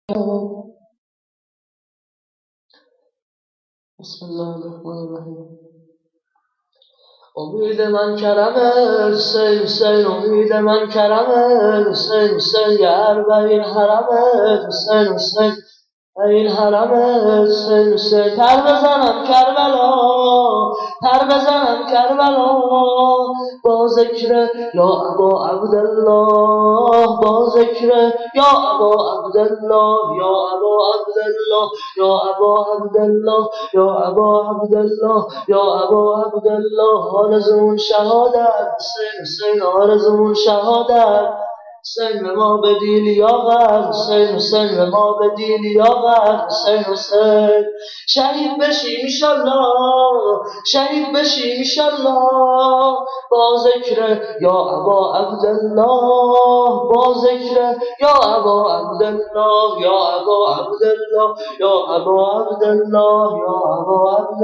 بسم الله الرحمن الرحیم. امید من کرم حسین حسین، امید من کرم حسین حسین، یار به این حرم حسین حسین، این حرم حسین حسین. پر بزنم کربلا، پر بزنم کربلا، با ذکر یا ابا عبدالله، با ذکر یا ابا عبدالله، یا ابا عبدالله، یا ابا عبدالله، یا ابا عبدالله، یا ابا عبدالله. آرزومون شهادت حسین حسین، آرزومون شهادت حسین. به ما بدی لیاقت حسین حسین، به ما بدی لیاقت حسین حسین. شهید بشی انشالله، شهید بشی انشالله، با ذکر یا ابا عبدالله، با ذکر یا ابا عبدالله، یا ابا عبدالله، یا ابا عبدالله، یا ابا عبدالله.